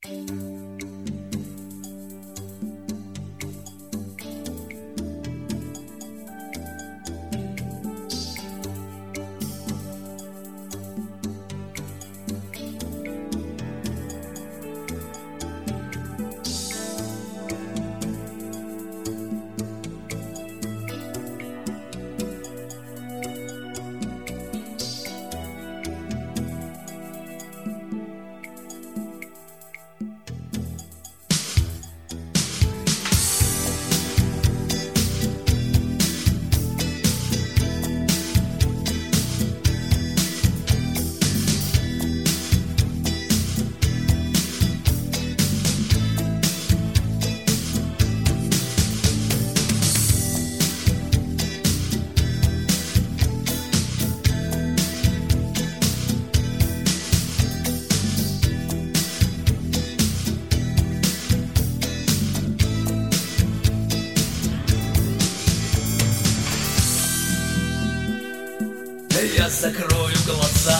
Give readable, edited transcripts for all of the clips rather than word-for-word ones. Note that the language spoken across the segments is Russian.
Я закрою глаза,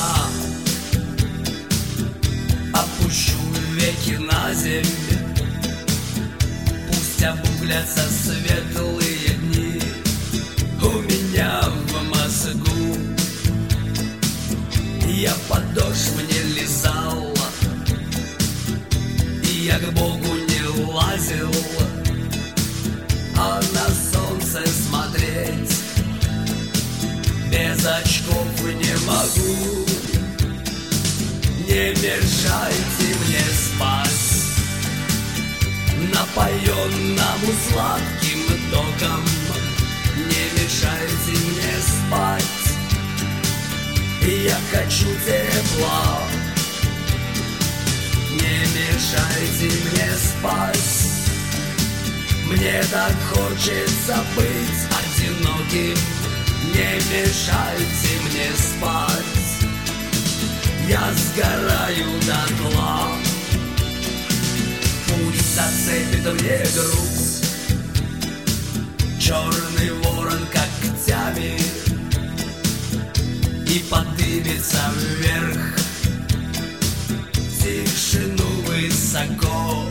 опущу веки на землю. Пусть обуглятся светлые дни у меня в мозгу. Я подошв не лизал, и я к Богу не лазил, а на солнце смотреть без очков не могу. Не мешайте мне спать напоенному сладким током. Не мешайте мне спать, я хочу тепла. Не мешайте мне спать, мне так хочется быть одиноким. Не мешайте мне спать, я сгораю дотла. Пусть зацепит мне грудь черный ворон когтями и поднимется вверх в тишину высоко.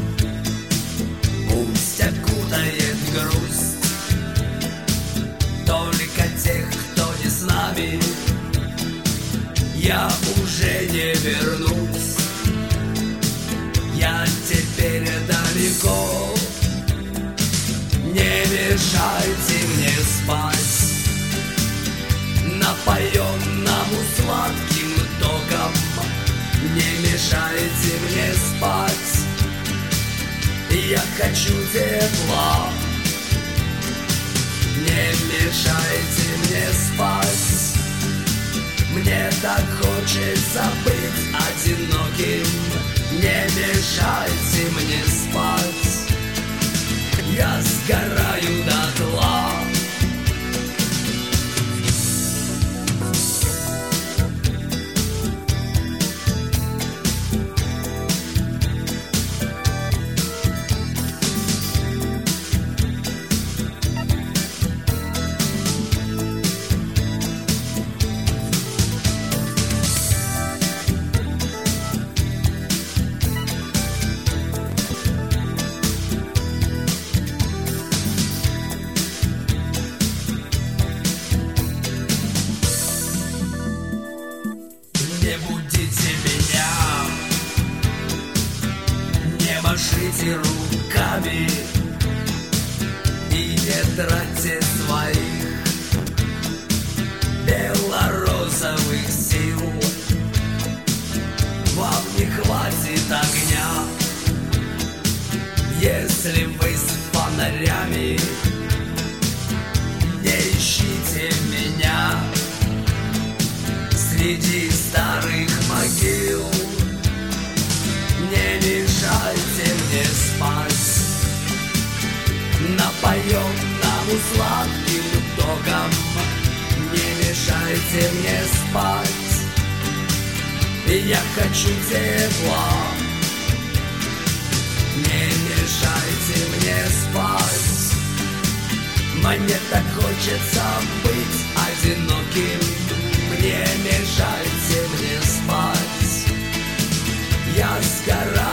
Пусть окутает грусть только тех, кто не с нами. Я уже не вернусь, я теперь далеко. Не мешайте мне спать напоенному сладким током. Не мешайте мне спать, я хочу тепла. Не мешайте мне спать, мне так хочется быть одиноким. Не мешайте мне спать, я сгораю дотла. Не будите меня, не машите руками и не тратьте своих белорозовых сил. Вам не хватит огня, если вы с фонарями. Не ищите меня среди старых могил. Не мешайте мне спать напоенному сладким током. Не мешайте мне спать, я хочу тепла. Не мешайте мне спать, мне так хочется быть одиноким. Не мешайте мне спать, я сгораю.